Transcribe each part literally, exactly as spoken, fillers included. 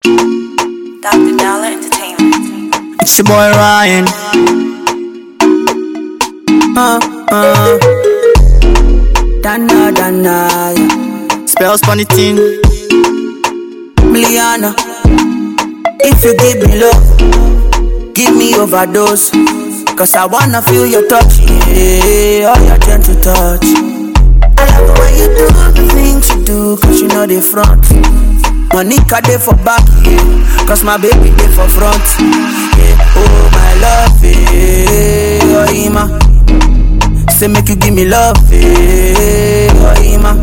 Doctor Dollar Entertainment. It's your boy Ryan. Uh, uh. Dana, Dana, yeah. Spells funny thing. Miliana. If you give me love, give me overdose. Cause I wanna feel your touch, yeah, all your gentle touch. I love the way you do the things you do, cause you know they front. Monica they for back, yeah, cause my baby they for front, yeah. Oh my love, yeah, oh Ima. Say make you give me love, yeah, oh Ima.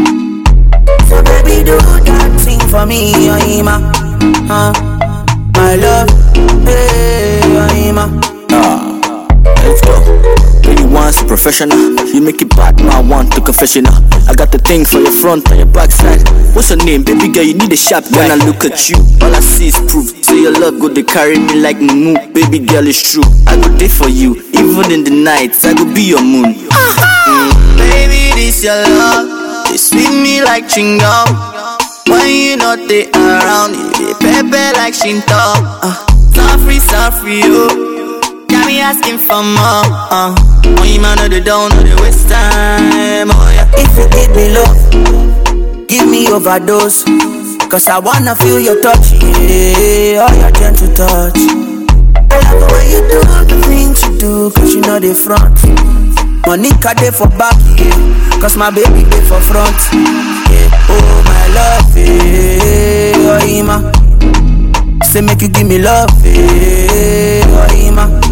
So baby do that thing for me, oh Ima, huh? My love, yeah, oh Ima. Ah, let's go. You want a professional, you make it bad, man, want to confessional. I got the thing for your front and your backside. What's your name, baby girl? You need a sharp guy. When I look at you, all I see is proof. Say your love go to carry me like Mumu. Baby girl, it's true. I go there for you, even in the nights. I go be your moon. mm. Baby, this your love. It sweet me like chewing gum. When you not they around, you pepper like Shinto. Uh, sorry, sorry, oh. Got me asking for more. Uh, when you man know they don't know they waste time. Oh yeah. If you give me love, give me overdose. Cause I wanna feel your touch, yeah, all your gentle touch. I love the way you do the things you do, cause you know they front. Monica they for back, yeah, cause my baby they for front, yeah. Oh my love, yeah, oh Ima. Say make you give me love, yeah, oh Ima.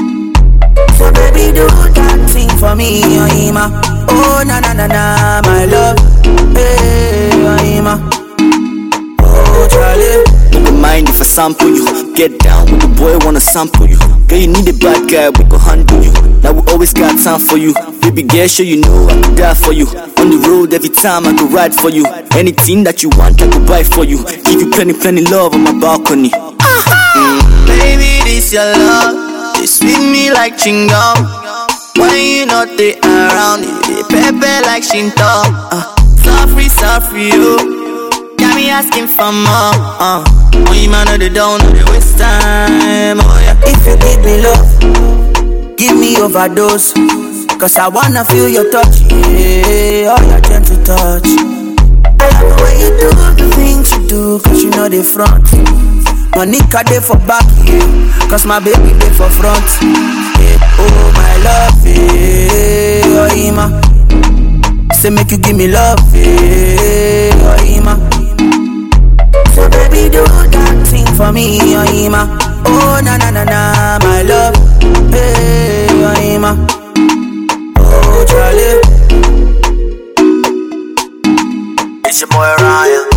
So baby do that thing for me, oh Ima. Oh na na na na, my love, hey, oh Ima. Oh Charlie, don't mind if I sample you. Get down with the boy, wanna sample you. Girl, you need a bad guy, we gon' handle you. Now we always got time for you. Baby girl, sure you know I could die for you. On the road every time I could ride for you. Anything that you want I could buy for you. Give you plenty, plenty love on my balcony. mm. Baby, this your love. They sweet me like chewing gum. When you not they around, they pepper like Shinto. Uh, sorry, sorry, oh. Got me asking for more. Uh, when you man know they don't know they waste time. Oh yeah. If you give me love, give me overdose. Cause I wanna feel your touch, yeah, all your gentle touch. I love the way you do the things you do, cause you know they front. Monica they for back, yeah, cause my baby they for front, yeah. Oh my love, yeah, oh Ima. Say make you give me love, yeah, oh Ima. So baby do that thing for me, oh Ima. Oh na na na na, my love, hey, oh Ima. Oh Charlie, it's your boy Ryan.